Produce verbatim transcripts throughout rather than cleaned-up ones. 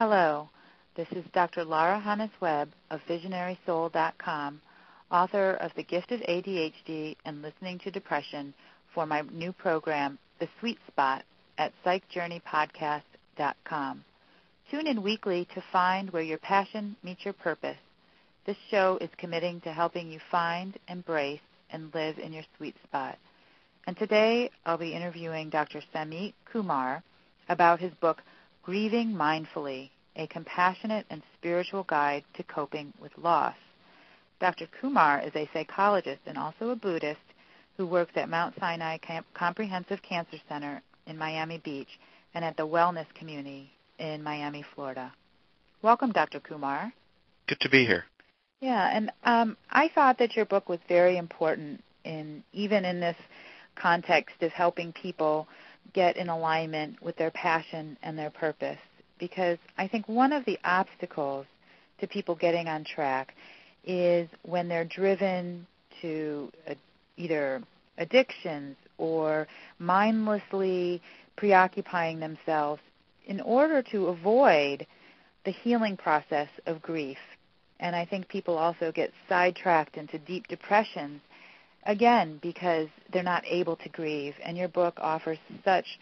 Hello, this is Doctor Lara Hannes-Webb of Visionary Soul dot com, author of The Gift of A D H D and Listening to Depression, for my new program, The Sweet Spot, at Psych Journey Podcast dot com. Tune in weekly to find where your passion meets your purpose. This show is committing to helping you find, embrace, and live in your sweet spot. And today I'll be interviewing Doctor Samit Kumar about his book, Grieving Mindfully, a compassionate and spiritual guide to coping with loss. Doctor Kumar is a psychologist and also a Buddhist who works at Mount Sinai Camp- Comprehensive Cancer Center in Miami Beach and at the Wellness Community in Miami, Florida. Welcome, Doctor Kumar. Good to be here. Yeah, and um, I thought that your book was very important, in even in this context of helping people get in alignment with their passion and their purpose, because I think one of the obstacles to people getting on track is when they're driven to uh, either addictions or mindlessly preoccupying themselves in order to avoid the healing process of grief. And I think people also get sidetracked into deep depressions, again, because they're not able to grieve. And your book offers such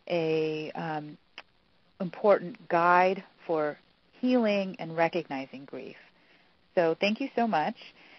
a um, important guide for healing and recognizing grief. So thank you so much.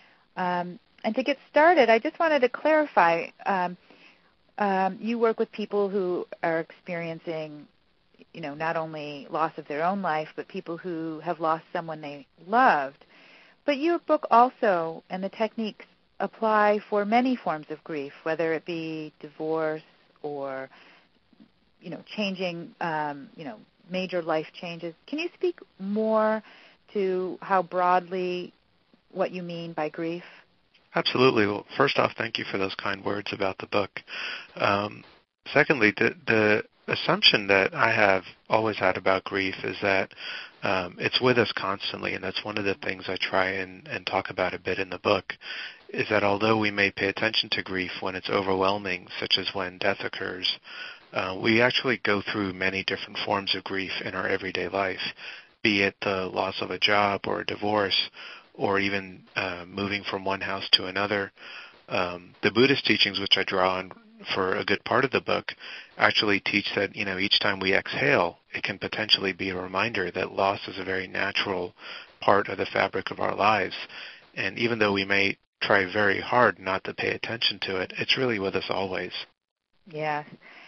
Um, and to get started, I just wanted to clarify, um, um, you work with people who are experiencing, you know, not only loss of their own life, but people who have lost someone they loved. But your book also, and the techniques apply for many forms of grief, whether it be divorce or, you know, changing, um, you know, major life changes. Can you speak more to how broadly what you mean by grief? Absolutely. Well, first off, thank you for those kind words about the book. Um, secondly, the, the assumption that I have always had about grief is that um, it's with us constantly, and that's one of the things I try and, and talk about a bit in the book, is that although we may pay attention to grief when it's overwhelming, such as when death occurs, uh, we actually go through many different forms of grief in our everyday life, be it the loss of a job or a divorce, or even uh, moving from one house to another. Um, the Buddhist teachings, which I draw on for a good part of the book, actually teach that, you know, each time we exhale, it can potentially be a reminder that loss is a very natural part of the fabric of our lives. And even though we may try very hard not to pay attention to it, it's really with us always. Yes.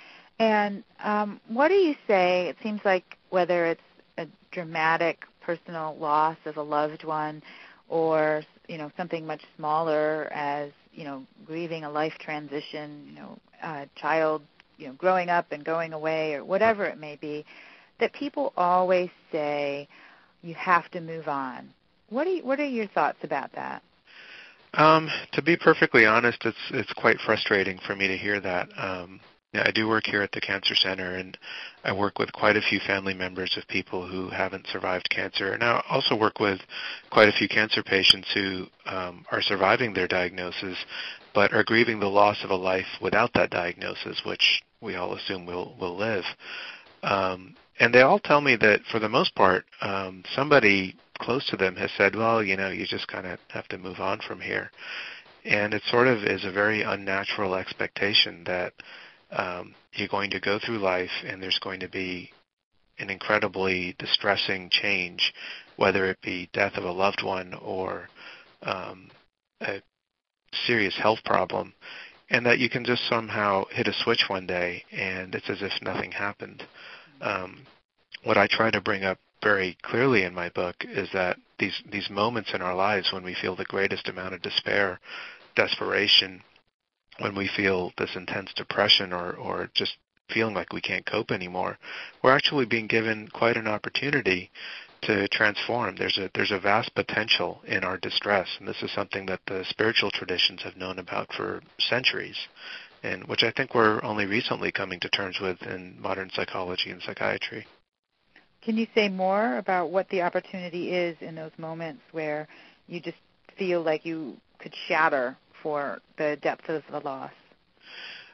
And um, what do you say, it seems like whether it's a dramatic personal loss of a loved one or, you know, something much smaller as, you know, grieving a life transition, you know, a child, you know, growing up and going away or whatever it may be, that people always say you have to move on. What are you, what are your thoughts about that? Um, to be perfectly honest, it's it's quite frustrating for me to hear that. Um, yeah, I do work here at the Cancer Center, and I work with quite a few family members of people who haven't survived cancer. And I also work with quite a few cancer patients who um, are surviving their diagnosis, but are grieving the loss of a life without that diagnosis, which we all assume will will live. Um, and they all tell me that, for the most part, um, somebody close to them has said, well, you know, you just kind of have to move on from here. And it sort of is a very unnatural expectation that um, you're going to go through life and there's going to be an incredibly distressing change, whether it be death of a loved one or um, a serious health problem, and that you can just somehow hit a switch one day and it's as if nothing happened. Um, what I try to bring up very clearly in my book is that these these moments in our lives when we feel the greatest amount of despair, desperation, when we feel this intense depression or, or just feeling like we can't cope anymore, we're actually being given quite an opportunity to transform. There's a there's a vast potential in our distress, and this is something that the spiritual traditions have known about for centuries, and which I think we're only recently coming to terms with in modern psychology and psychiatry. Can you say more about what the opportunity is in those moments where you just feel like you could shatter for the depth of the loss?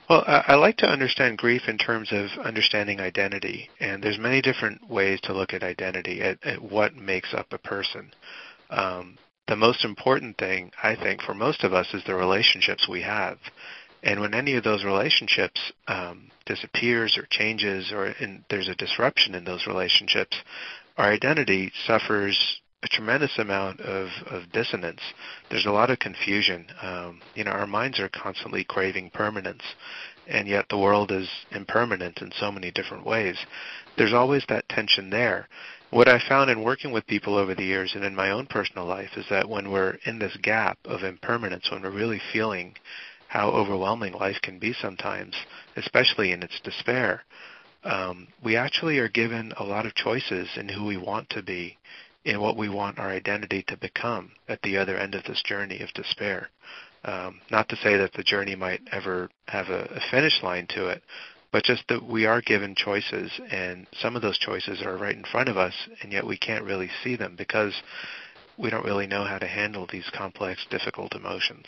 Well, I, I like to understand grief in terms of understanding identity, and there's many different ways to look at identity, at, at what makes up a person. Um, the most important thing, I think, for most of us is the relationships we have. And when any of those relationships um, disappears or changes, or in, there's a disruption in those relationships, our identity suffers a tremendous amount of, of dissonance. There's a lot of confusion. Um, you know, our minds are constantly craving permanence, and yet the world is impermanent in so many different ways. There's always that tension there. What I found in working with people over the years and in my own personal life is that when we're in this gap of impermanence, when we're really feeling how overwhelming life can be sometimes, especially in its despair, um, we actually are given a lot of choices in who we want to be, in what we want our identity to become at the other end of this journey of despair. Um, not to say that the journey might ever have a, a finish line to it, but just that we are given choices, and some of those choices are right in front of us, and yet we can't really see them because we don't really know how to handle these complex, difficult emotions.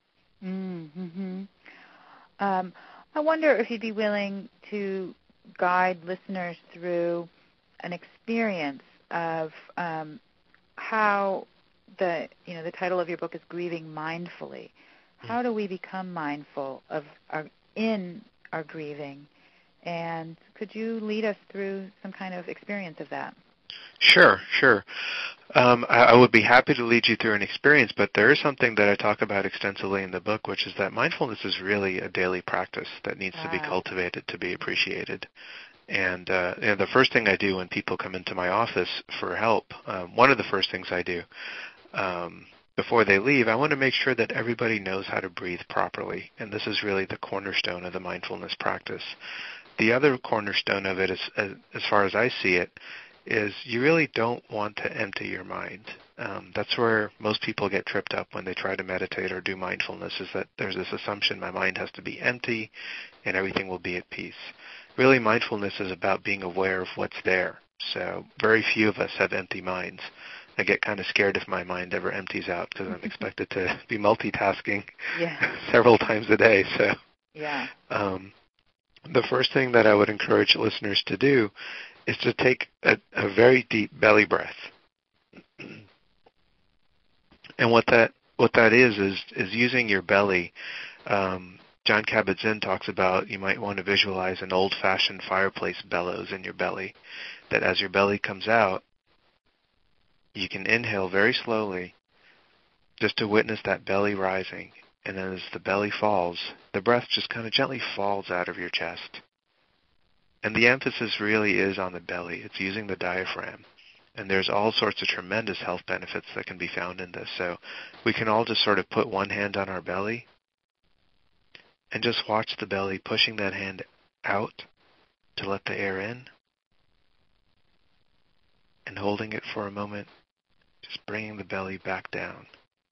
Mm-hmm. Um, I wonder if you'd be willing to guide listeners through an experience of um, how the you know the title of your book is Grieving Mindfully. How do we become mindful of our in our grieving? And could you lead us through some kind of experience of that? Sure, sure. Um, I, I would be happy to lead you through an experience, but there is something that I talk about extensively in the book, which is that mindfulness is really a daily practice that needs ah. to be cultivated to be appreciated. And, uh, and the first thing I do when people come into my office for help, um, one of the first things I do um, before they leave, I want to make sure that everybody knows how to breathe properly. And this is really the cornerstone of the mindfulness practice. The other cornerstone of it, is, as, as far as I see it, is you really don't want to empty your mind. Um, that's where most people get tripped up when they try to meditate or do mindfulness, is that there's this assumption my mind has to be empty and everything will be at peace. Really, mindfulness is about being aware of what's there. So very few of us have empty minds. I get kind of scared if my mind ever empties out because I'm expected to be multitasking yeah. several times a day. So yeah. um, the first thing that I would encourage listeners to do is to take a, a very deep belly breath. And what that what that is is is using your belly. Um, John Kabat-Zinn talks about you might want to visualize an old-fashioned fireplace bellows in your belly, that as your belly comes out, you can inhale very slowly just to witness that belly rising. And then as the belly falls, the breath just kind of gently falls out of your chest. And the emphasis really is on the belly. It's using the diaphragm. And there's all sorts of tremendous health benefits that can be found in this. So we can all just sort of put one hand on our belly and just watch the belly pushing that hand out to let the air in, and holding it for a moment, just bringing the belly back down.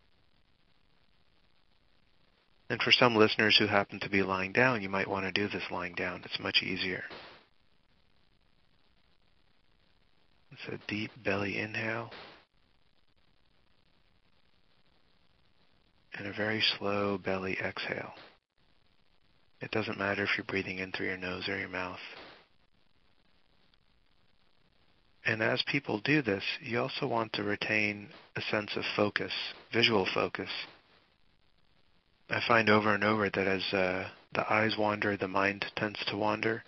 And for some listeners who happen to be lying down, you might want to do this lying down. It's much easier. It's a deep belly inhale and a very slow belly exhale. It doesn't matter if you're breathing in through your nose or your mouth. And as people do this, you also want to retain a sense of focus, visual focus. I find over and over that as uh, the eyes wander, the mind tends to wander.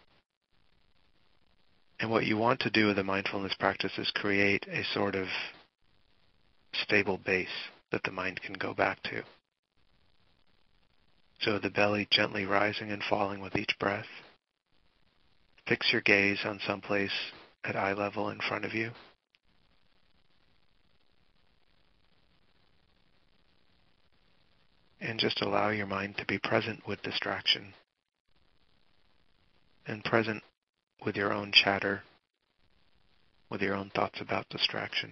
And what you want to do with the mindfulness practice is create a sort of stable base that the mind can go back to. So the belly gently rising and falling with each breath. Fix your gaze on someplace at eye level in front of you. And just allow your mind to be present with distraction and present with your own chatter, with your own thoughts about distraction.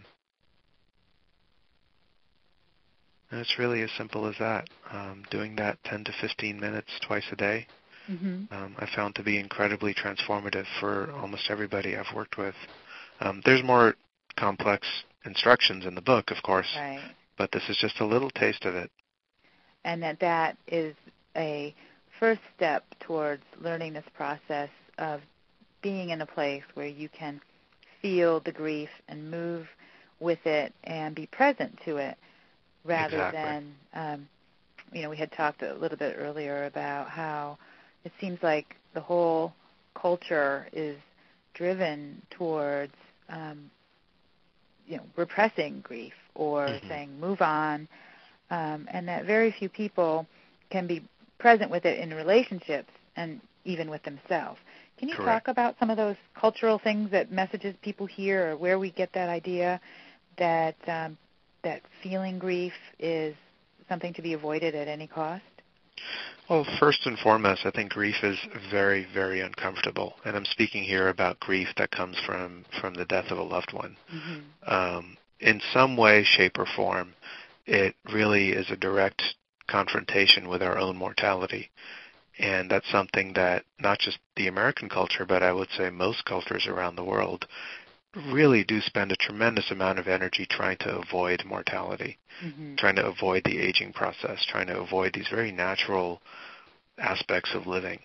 And it's really as simple as that. Um, doing that ten to fifteen minutes twice a day, mm-hmm. um, I found to be incredibly transformative for almost everybody I've worked with. Um, there's more complex instructions in the book, of course, right. but this is just a little taste of it. And that that is a first step towards learning this process of being in a place where you can feel the grief and move with it and be present to it rather Exactly. than, um, you know, we had talked a little bit earlier about how it seems like the whole culture is driven towards, um, you know, repressing grief or mm-hmm. saying move on, um, and that very few people can be present with it in relationships and even with themselves. Can you Correct. talk about some of those cultural things, that messages people hear, or where we get that idea that um, that feeling grief is something to be avoided at any cost? Well, first and foremost, I think grief is very, very uncomfortable. And I'm speaking here about grief that comes from, from the death of a loved one. Mm-hmm. Um, in some way, shape, or form, it really is a direct confrontation with our own mortality. And that's something that not just the American culture, but I would say most cultures around the world really do spend a tremendous amount of energy trying to avoid mortality, mm-hmm. trying to avoid the aging process, trying to avoid these very natural aspects of living.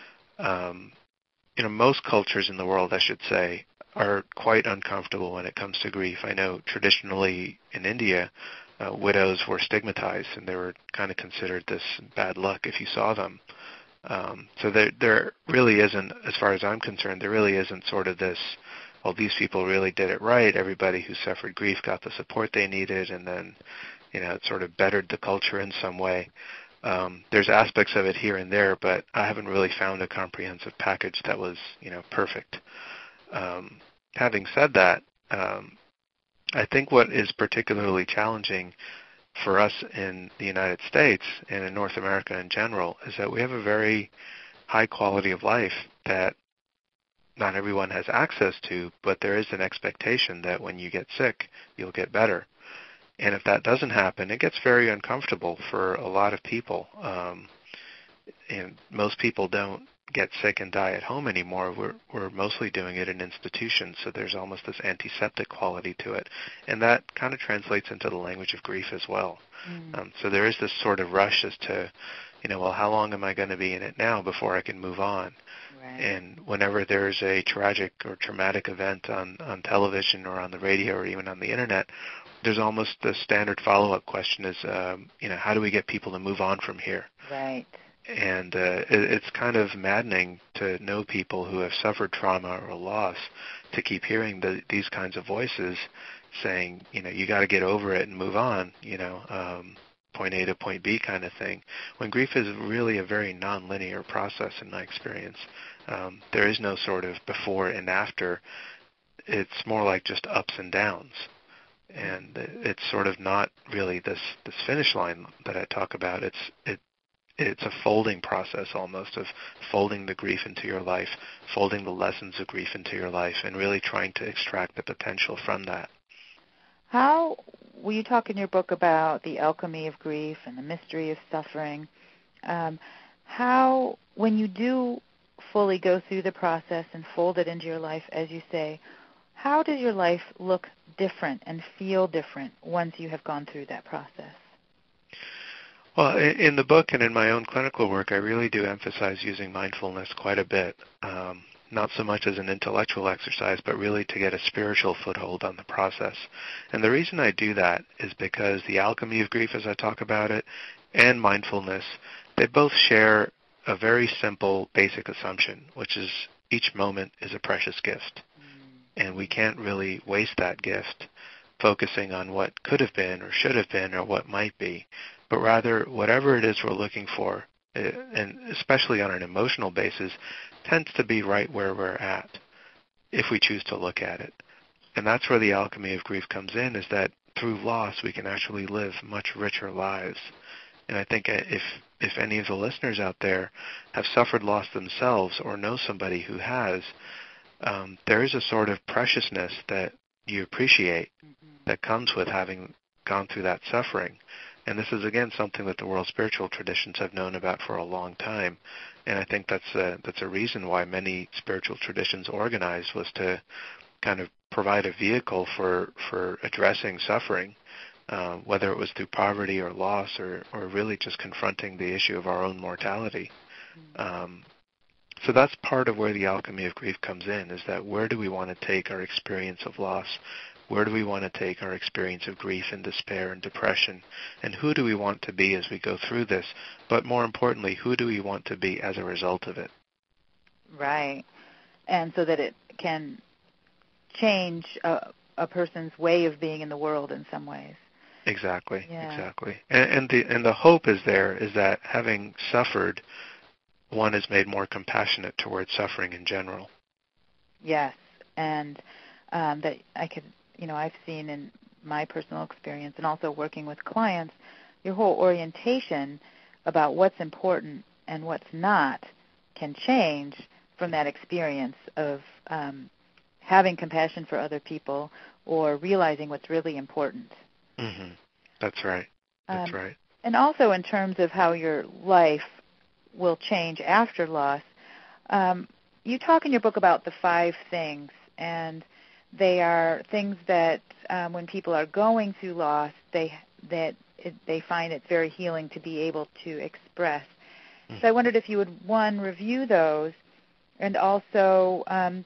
Um, you know, most cultures in the world, I should say, are quite uncomfortable when it comes to grief. I know traditionally in India, uh, widows were stigmatized, and they were kind of considered this bad luck if you saw them. Um, so there, there really isn't, as far as I'm concerned, there really isn't sort of this, well, these people really did it right. Everybody who suffered grief got the support they needed, and then, you know, it sort of bettered the culture in some way. Um, there's aspects of it here and there, but I haven't really found a comprehensive package that was, you know, perfect. Um, having said that, um, I think what is particularly challenging for us in the United States and in North America in general is that we have a very high quality of life that not everyone has access to, but there is an expectation that when you get sick, you'll get better. And if that doesn't happen, it gets very uncomfortable for a lot of people. Um, and most people don't get sick and die at home anymore. We're we're mostly doing it in institutions, so there's almost this antiseptic quality to it. And that kind of translates into the language of grief as well. Mm. Um, so there is this sort of rush as to, you know, well, how long am I going to be in it now before I can move on? Right. And whenever there's a tragic or traumatic event on, on television or on the radio or even on the internet, there's almost the standard follow-up question is, um, you know, how do we get people to move on from here? Right. And uh, it, it's kind of maddening to know people who have suffered trauma or loss to keep hearing the, these kinds of voices saying, you know, you got to get over it and move on, you know, um, point A to point B kind of thing, when grief is really a very nonlinear process in my experience. Um, there is no sort of before and after. It's more like just ups and downs. And it's sort of not really this, this finish line that I talk about. It's it it's a folding process almost of folding the grief into your life, folding the lessons of grief into your life, and really trying to extract the potential from that. How, will you talk in your book about the alchemy of grief and the mystery of suffering? Um, how, when you do fully go through the process and fold it into your life, as you say, how does your life look different and feel different once you have gone through that process? Well, in the book and in my own clinical work, I really do emphasize using mindfulness quite a bit, um, not so much as an intellectual exercise, but really to get a spiritual foothold on the process. And the reason I do that is because the alchemy of grief, as I talk about it, and mindfulness, they both share a very simple, basic assumption, which is each moment is a precious gift. And we can't really waste that gift focusing on what could have been or should have been or what might be, but rather whatever it is we're looking for, and especially on an emotional basis, tends to be right where we're at if we choose to look at it. And that's where the alchemy of grief comes in, is that through loss we can actually live much richer lives. And I think if if any of the listeners out there have suffered loss themselves or know somebody who has, um, there is a sort of preciousness that you appreciate mm-hmm. that comes with having gone through that suffering. And this is, again, something that the world spiritual traditions have known about for a long time. And I think that's a, that's a reason why many spiritual traditions organized, was to kind of provide a vehicle for, for addressing suffering, uh, whether it was through poverty or loss or, or really just confronting the issue of our own mortality. Um, so that's part of where the alchemy of grief comes in, is that where do we want to take our experience of loss? Where do we want to take our experience of grief and despair and depression? And who do we want to be as we go through this? But more importantly, who do we want to be as a result of it? Right. And so that it can change a, a person's way of being in the world in some ways. Exactly, yeah. exactly. And, and the and the hope is there is that having suffered, one is made more compassionate towards suffering in general. Yes, and um, that I could, you know, I've seen in my personal experience and also working with clients, your whole orientation about what's important and what's not can change from that experience of um, having compassion for other people or realizing what's really important. Mm-hmm. That's right. That's um, right. And also in terms of how your life will change after loss, um, you talk in your book about the five things, and they are things that um, when people are going through loss, they that it, they find it very healing to be able to express. Mm-hmm. So I wondered if you would, one, review those, and also um,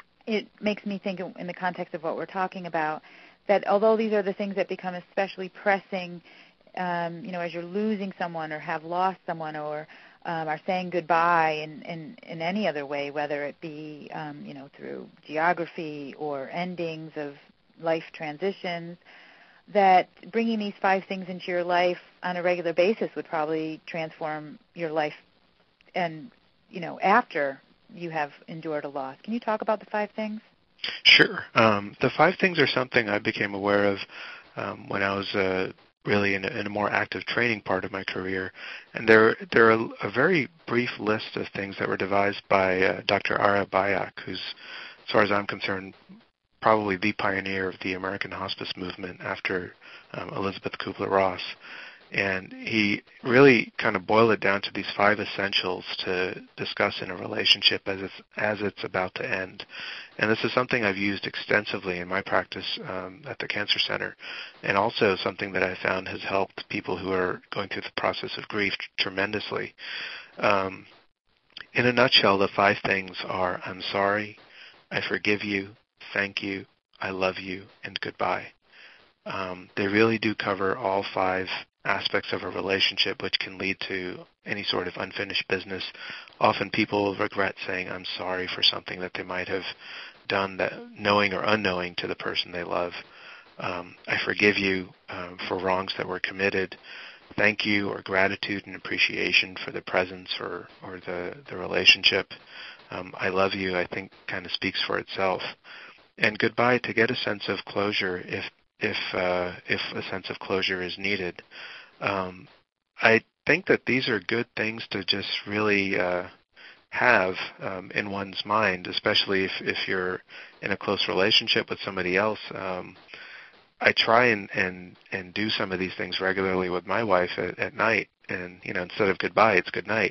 it makes me think in the context of what we're talking about, that although these are the things that become especially pressing, um, you know, as you're losing someone or have lost someone or um, are saying goodbye in, in, in any other way, whether it be, um, you know, through geography or endings of life transitions, that bringing these five things into your life on a regular basis would probably transform your life and, you know, after you have endured a loss. Can you talk about the five things? Sure. Um, the five things are something I became aware of um, when I was uh, really in a, in a more active training part of my career. And there, there are a very brief list of things that were devised by uh, Doctor Ara Byock, who's, as far as I'm concerned, probably the pioneer of the American hospice movement after um, Elizabeth Kubler-Ross. And he really kind of boiled it down to these five essentials to discuss in a relationship as it's, as it's about to end. And this is something I've used extensively in my practice um, at the Cancer Center, and also something that I found has helped people who are going through the process of grief tremendously. Um, in a nutshell, the five things are: I'm sorry, I forgive you, thank you, I love you, and goodbye. Um, they really do cover all five aspects of a relationship, which can lead to any sort of unfinished business. Often people regret saying I'm sorry for something that they might have done, that knowing or unknowing, to the person they love. Um, I forgive you um, for wrongs that were committed. Thank you, or gratitude and appreciation for the presence or, or the, the relationship. Um, I love you, I think, kind of speaks for itself. And goodbye, to get a sense of closure if if uh, if a sense of closure is needed. Um, I think that these are good things to just really uh, have um, in one's mind, especially if, if you're in a close relationship with somebody else. Um, I try and, and, and do some of these things regularly with my wife at, at night. And, you know, instead of goodbye, it's good night.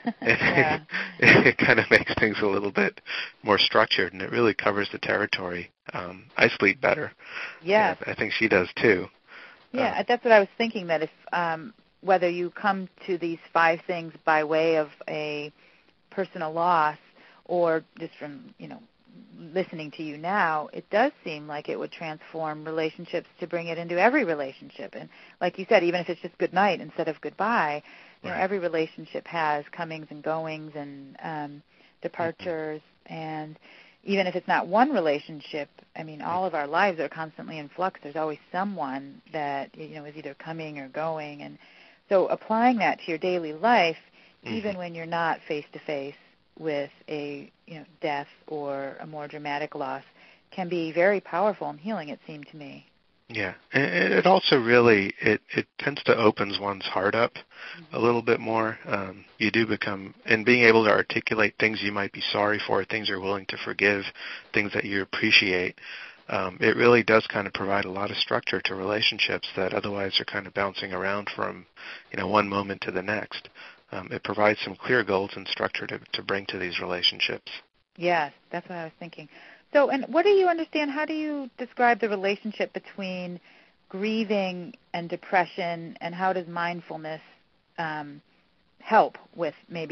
Yeah. it, it kind of makes things a little bit more structured, and it really covers the territory. Um, I sleep better. Yes. I think she does too. Yeah, um, that's what I was thinking, that if um, whether you come to these five things by way of a personal loss or just from, you know, listening to you now, it does seem like it would transform relationships to bring it into every relationship. And like you said, even if it's just good night instead of goodbye, you right. know, every relationship has comings and goings and um, departures. Mm-hmm. And even if it's not one relationship, I mean, all of our lives are constantly in flux. There's always someone that, you know, is either coming or going. And so applying that to your daily life, mm-hmm. even when you're not face-to-face with a, you know, death or a more dramatic loss, can be very powerful and healing, it seemed to me. Yeah, and it also really, it, it tends to opens one's heart up mm-hmm. a little bit more. Um, you do become, and being able to articulate things you might be sorry for, things you're willing to forgive, things that you appreciate, um, it really does kind of provide a lot of structure to relationships that otherwise are kind of bouncing around from, you know, one moment to the next. Um, it provides some clear goals and structure to, to bring to these relationships. Yes, that's what I was thinking. So, and what do you understand, how do you describe the relationship between grieving and depression, and how does mindfulness um, help with maybe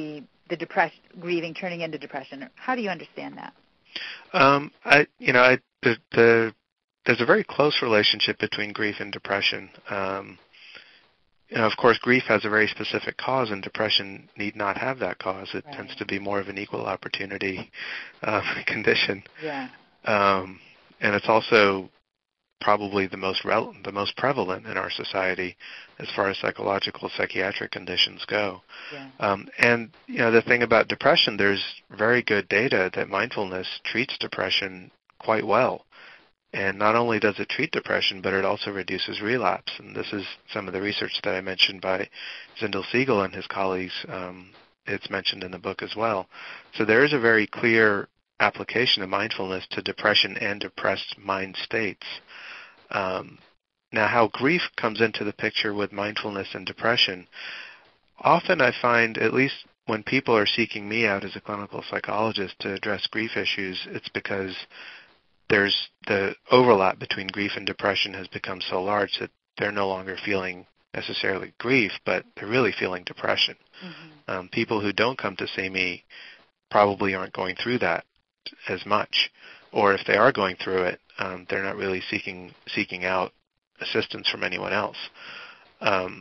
the depression, grieving turning into depression? How do you understand that? Um, I, you know, I, the, the, there's a very close relationship between grief and depression. Um, you know, of course, grief has a very specific cause, and depression need not have that cause. It Right. tends to be more of an equal opportunity uh, condition. Yeah. Um, and it's also probably the most rel- the most prevalent in our society as far as psychological, psychiatric conditions go. Yeah. Um, and, you know, the thing about depression, there's very good data that mindfulness treats depression quite well. And not only does it treat depression, but it also reduces relapse. And this is some of the research that I mentioned by Zindel Siegel and his colleagues. Um, it's mentioned in the book as well. So there is a very clear application of mindfulness to depression and depressed mind states. Um, now, how grief comes into the picture with mindfulness and depression, often I find, at least when people are seeking me out as a clinical psychologist to address grief issues, it's because there's the overlap between grief and depression has become so large that they're no longer feeling necessarily grief, but they're really feeling depression. Mm-hmm. Um, people who don't come to see me probably aren't going through that as much, or if they are going through it, um, they're not really seeking seeking out assistance from anyone else. Um,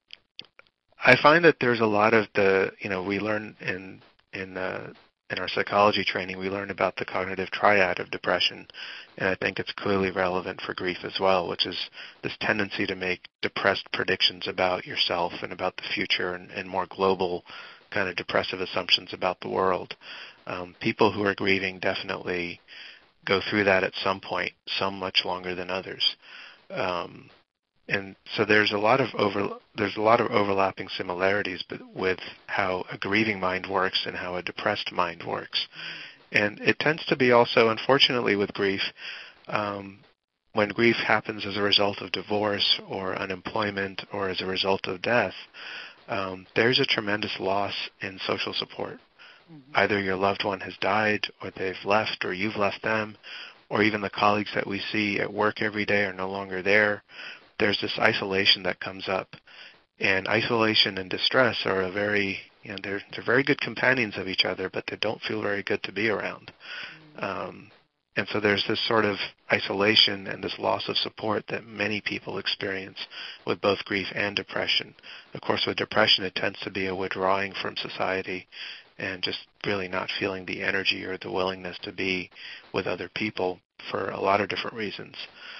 I find that there's a lot of the, you know, we learn in in uh, in our psychology training, we learn about the cognitive triad of depression, and I think it's clearly relevant for grief as well, which is this tendency to make depressed predictions about yourself and about the future, and, and more global kind of depressive assumptions about the world. Um, people who are grieving definitely go through that at some point, some much longer than others. Um, and so there's a lot of over there's a lot of overlapping similarities with how a grieving mind works and how a depressed mind works. And it tends to be also, unfortunately, with grief, um, when grief happens as a result of divorce or unemployment or as a result of death, um, there's a tremendous loss in social support. Mm-hmm. Either your loved one has died, or they've left, or you've left them, or even the colleagues that we see at work every day are no longer there. There's this isolation that comes up, and isolation and distress are a very, you know, they're they're very good companions of each other, but they don't feel very good to be around. Mm-hmm. Um, and so there's this sort of isolation and this loss of support that many people experience with both grief and depression. Of course, with depression, it tends to be a withdrawing from society and just really not feeling the energy or the willingness to be with other people for a lot of different reasons.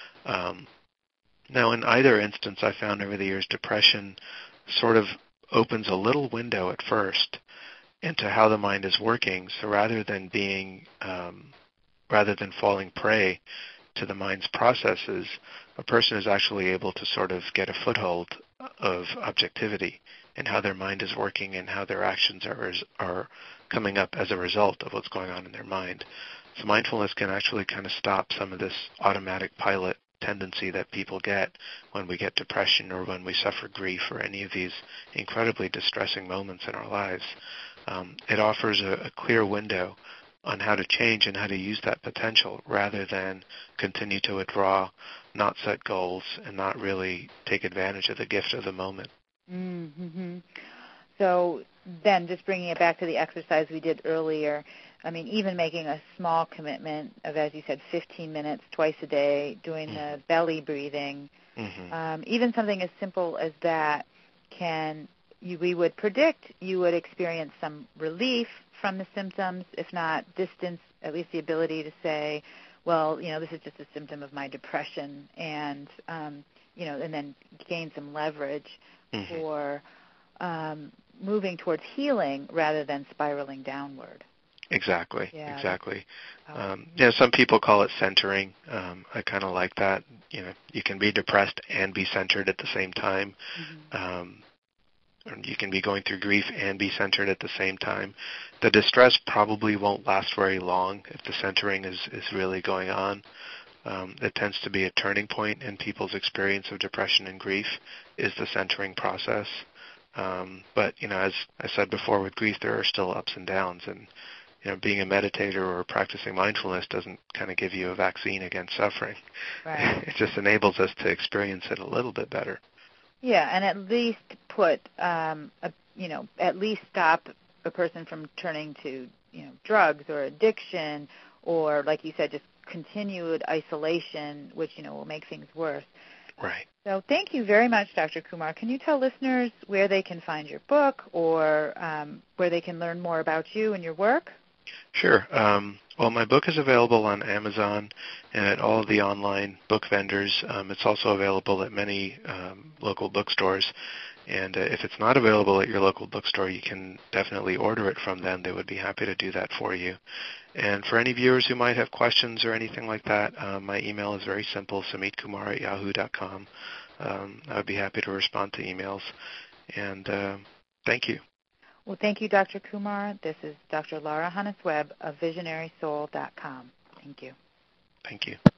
Um, Now, in either instance, I found over the years depression sort of opens a little window at first into how the mind is working. So rather than being, um, rather than falling prey to the mind's processes, a person is actually able to sort of get a foothold of objectivity in how their mind is working and how their actions are are coming up as a result of what's going on in their mind. So mindfulness can actually kind of stop some of this automatic pilot tendency that people get when we get depression or when we suffer grief or any of these incredibly distressing moments in our lives. Um, it offers a, a clear window on how to change and how to use that potential rather than continue to withdraw, not set goals, and not really take advantage of the gift of the moment. Mm-hmm. So then just bringing it back to the exercise we did earlier, I mean, even making a small commitment of, as you said, fifteen minutes twice a day, doing mm-hmm. the belly breathing, mm-hmm. um, even something as simple as that can, you, we would predict you would experience some relief from the symptoms, if not distance, at least the ability to say, well, you know, this is just a symptom of my depression, and, um, you know, and then gain some leverage mm-hmm. for um, moving towards healing rather than spiraling downward. Exactly, yeah, exactly. Um, you know, some people call it centering. Um, I kind of like that. You know, you can be depressed and be centered at the same time. Mm-hmm. Um, or you can be going through grief and be centered at the same time. The distress probably won't last very long if the centering is, is really going on. Um, it tends to be a turning point in people's experience of depression and grief is the centering process. Um, but, you know, as I said before, with grief, there are still ups and downs, and you know, being a meditator or practicing mindfulness doesn't kind of give you a vaccine against suffering. Right. It just enables us to experience it a little bit better. Yeah, and at least put, um, a, you know, at least stop a person from turning to, you know, drugs or addiction or, like you said, just continued isolation, which, you know, will make things worse. Right. So thank you very much, Doctor Kumar. Can you tell listeners where they can find your book or um, where they can learn more about you and your work? Sure. Um, well, my book is available on Amazon and at all of the online book vendors. Um, it's also available at many um, local bookstores. And uh, if it's not available at your local bookstore, you can definitely order it from them. They would be happy to do that for you. And for any viewers who might have questions or anything like that, uh, my email is very simple, samitkumar at yahoo dot com. Um, I would be happy to respond to emails. And uh, thank you. Well, thank you, Doctor Kumar. This is Doctor Laura Hannes Webb of visionary soul dot com. Thank you. Thank you.